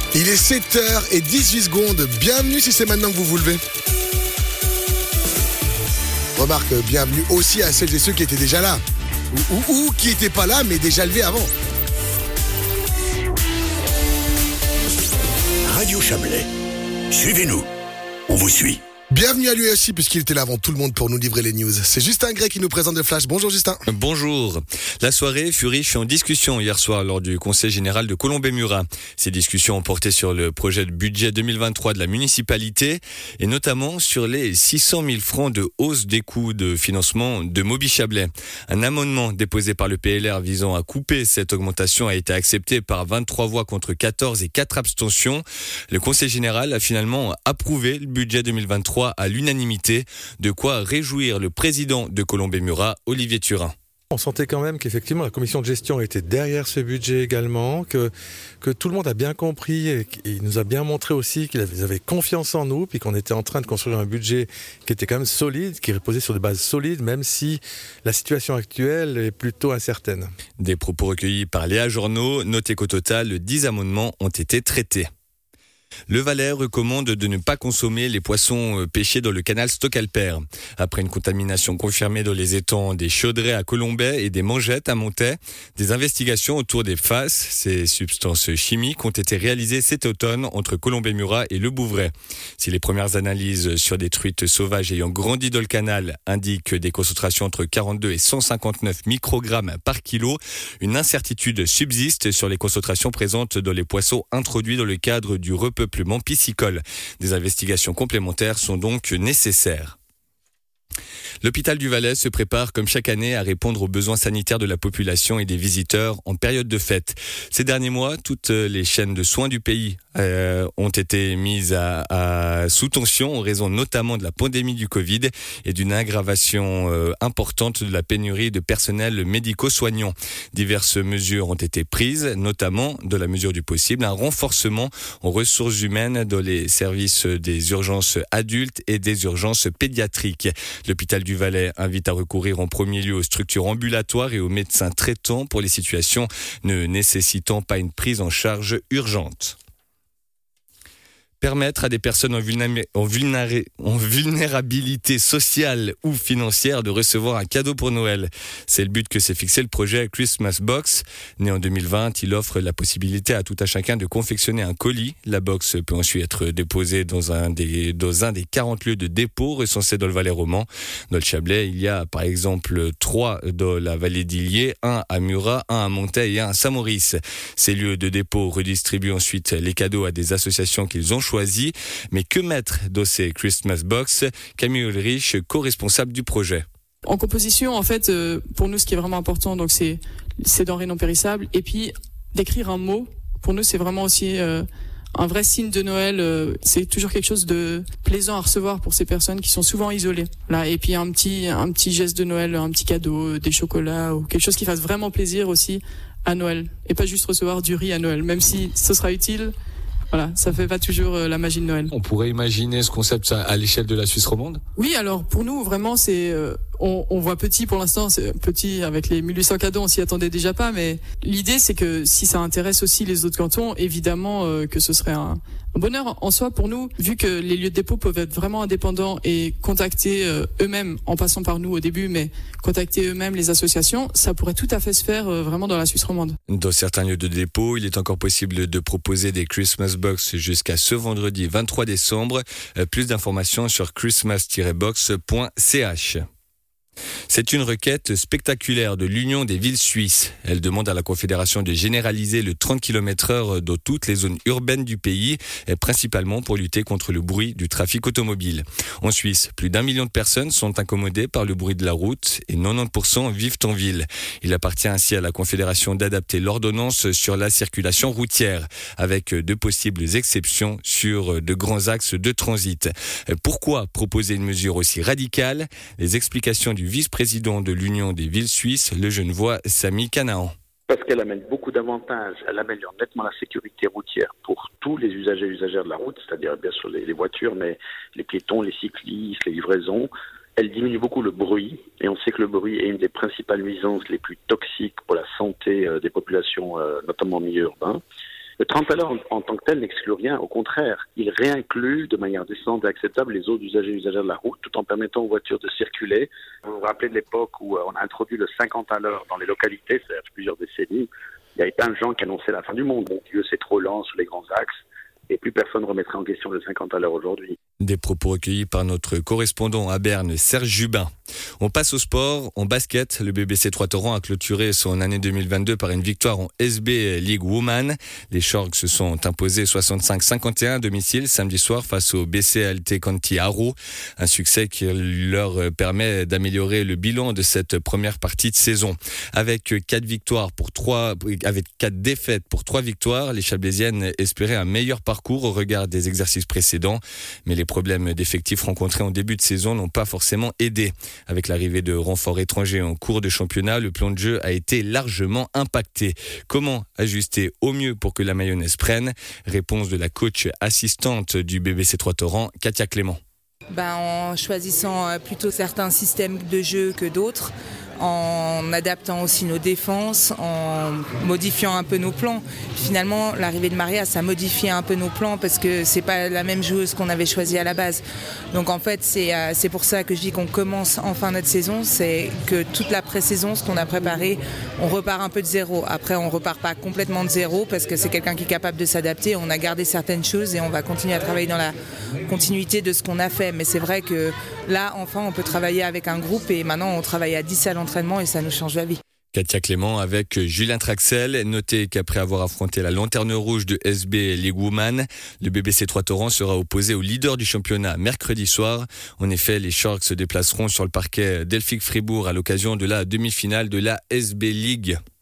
Il est 7h18. Bienvenue si c'est maintenant que vous vous levez. Remarque, bienvenue aussi à celles et ceux qui étaient déjà là. Ou qui n'étaient pas là mais déjà levés avant. Radio Chablais. Suivez-nous. On vous suit. Bienvenue à lui aussi puisqu'il était là avant tout le monde pour nous livrer les news. C'est Justin Gray qui nous présente le Flash. Bonjour Justin. Bonjour. La soirée fut riche en discussions hier soir lors du Conseil général de Colombey-Murat. Ces discussions ont porté sur le projet de budget 2023 de la municipalité et notamment sur les 600 000 francs de hausse des coûts de financement de Moby Chablais. Un amendement déposé par le PLR visant à couper cette augmentation a été accepté par 23 voix contre 14 et 4 abstentions. Le Conseil général a finalement approuvé le budget 2023 à l'unanimité, de quoi réjouir le président de Colombey-Murat, Olivier Turin. On sentait quand même qu'effectivement la commission de gestion était derrière ce budget également, que tout le monde a bien compris et il nous a bien montré aussi qu'ils avaient confiance en nous, puis qu'on était en train de construire un budget qui était quand même solide, qui reposait sur des bases solides, même si la situation actuelle est plutôt incertaine. Des propos recueillis par Léa Journeau, notez qu'au total, 10 amendements ont été traités. Le Valais recommande de ne pas consommer les poissons pêchés dans le canal Stocalper. Après une contamination confirmée dans les étangs des Chaudrets à Colombey et des Mangettes à Montaix, des investigations autour des FAS, ces substances chimiques, ont été réalisées cet automne entre Colombey-Murat et Le Bouvray. Si les premières analyses sur des truites sauvages ayant grandi dans le canal indiquent des concentrations entre 42 et 159 microgrammes par kilo, une incertitude subsiste sur les concentrations présentes dans les poissons introduits dans le cadre du repeuplement piscicole. Des investigations complémentaires sont donc nécessaires. L'hôpital du Valais se prépare comme chaque année à répondre aux besoins sanitaires de la population et des visiteurs en période de fête. Ces derniers mois, toutes les chaînes de soins du pays ont été mises sous tension en raison notamment de la pandémie du Covid et d'une aggravation importante de la pénurie de personnel médico-soignant. Diverses mesures ont été prises, notamment, de la mesure du possible, un renforcement en ressources humaines dans les services des urgences adultes et des urgences pédiatriques. L'hôpital du Valais invite à recourir en premier lieu aux structures ambulatoires et aux médecins traitants pour les situations ne nécessitant pas une prise en charge urgente. Permettre à des personnes en vulnérabilité sociale ou financière de recevoir un cadeau pour Noël. C'est le but que s'est fixé le projet Christmas Box. Né en 2020, il offre la possibilité à tout un chacun de confectionner un colis. La box peut ensuite être déposée dans un des 40 lieux de dépôt recensés dans le Valais roman. Dans le Chablais, il y a par exemple 3 dans la vallée d'Illier, 1 à Murat, 1 à Montaix et 1 à Saint-Maurice. Ces lieux de dépôt redistribuent ensuite les cadeaux à des associations qu'ils ont choisi. Mais que mettre dans ces Christmas Box? Camille Ulrich, co-responsable du projet. En composition, en fait, pour nous, ce qui est vraiment important, donc c'est ces denrées non périssables. Et puis, d'écrire un mot, pour nous, c'est vraiment aussi un vrai signe de Noël. C'est toujours quelque chose de plaisant à recevoir pour ces personnes qui sont souvent isolées. Là, et puis un petit geste de Noël, un petit cadeau, des chocolats ou quelque chose qui fasse vraiment plaisir aussi à Noël. Et pas juste recevoir du riz à Noël, même si ce sera utile. Voilà, ça fait pas toujours la magie de Noël. On pourrait imaginer ce concept à l'échelle de la Suisse romande? Oui, alors pour nous vraiment c'est on voit petit pour l'instant, c'est petit avec les 1800 cadeaux, on s'y attendait déjà pas, mais l'idée c'est que si ça intéresse aussi les autres cantons, évidemment que ce serait un bonheur en soi pour nous, vu que les lieux de dépôt peuvent être vraiment indépendants et contacter eux-mêmes en passant par nous au début, mais contacter eux-mêmes les associations, ça pourrait tout à fait se faire vraiment dans la Suisse romande. Dans certains lieux de dépôt, il est encore possible de proposer des Christmas Box jusqu'à ce vendredi 23 décembre. Plus d'informations sur christmas-box.ch. C'est une requête spectaculaire de l'Union des villes suisses. Elle demande à la Confédération de généraliser le 30 km/h dans toutes les zones urbaines du pays, principalement pour lutter contre le bruit du trafic automobile. En Suisse, plus d'1 million de personnes sont incommodées par le bruit de la route et 90% vivent en ville. Il appartient ainsi à la Confédération d'adapter l'ordonnance sur la circulation routière, avec de possibles exceptions sur de grands axes de transit. Pourquoi proposer une mesure aussi radicale? Les explications du vice-président de l'Union des villes suisses, le Genevois Sami Canaan. Parce qu'elle amène beaucoup d'avantages. Elle améliore nettement la sécurité routière pour tous les usagers et usagères de la route, c'est-à-dire bien sûr les voitures, mais les piétons, les cyclistes, les livraisons. Elle diminue beaucoup le bruit, et on sait que le bruit est une des principales nuisances les plus toxiques pour la santé des populations, notamment en milieu urbain. Le 30 à l'heure en tant que tel n'exclut rien, au contraire, il réinclut de manière décente et acceptable les autres usagers et usagères de la route tout en permettant aux voitures de circuler. Vous vous rappelez de l'époque où on a introduit le 50 à l'heure dans les localités, c'est-à-dire plusieurs décennies, il y avait plein de gens qui annonçaient la fin du monde. Mon Dieu, c'est trop lent sur les grands axes. Et plus personne ne remettrait en question le 50 à l'heure aujourd'hui. Des propos recueillis par notre correspondant à Berne, Serge Jubin. On passe au sport. En basket, le BBC Troyes-Torrents a clôturé son année 2022 par une victoire en SB League Women. Les Sharks se sont imposés 65-51 à domicile samedi soir face au BCLT Conti Aro. Un succès qui leur permet d'améliorer le bilan de cette première partie de saison. Avec 4 défaites pour 3 victoires, les Chablaisiennes espéraient un meilleur parcours au regard des exercices précédents. Mais les problèmes d'effectifs rencontrés en début de saison n'ont pas forcément aidé. Avec l'arrivée de renforts étrangers en cours de championnat, le plan de jeu a été largement impacté. Comment ajuster au mieux pour que la mayonnaise prenne ? Réponse de la coach assistante du BBC Troyes-Torrents, Katia Clément. En choisissant plutôt certains systèmes de jeu que d'autres, en adaptant aussi nos défenses, en modifiant un peu nos plans. Finalement, l'arrivée de Maria, ça modifiait un peu nos plans parce que c'est pas la même joueuse qu'on avait choisie à la base. Donc en fait, c'est pour ça que je dis qu'on commence enfin notre saison, c'est que toute la pré-saison, ce qu'on a préparé, on repart un peu de zéro. Après, on repart pas complètement de zéro parce que c'est quelqu'un qui est capable de s'adapter. On a gardé certaines choses et on va continuer à travailler dans la continuité de ce qu'on a fait. Mais c'est vrai que là, enfin, on peut travailler avec un groupe et maintenant, on travaille à 10 à l'entraînement et ça nous change la vie. Katia Clément avec Julien Traxel. Notez qu'après avoir affronté la lanterne rouge de SB League Women, le BBC Troyes-Torrents sera opposé au leader du championnat mercredi soir. En effet, les Sharks se déplaceront sur le parquet d'Elphick Fribourg à l'occasion de la demi-finale de la SB League.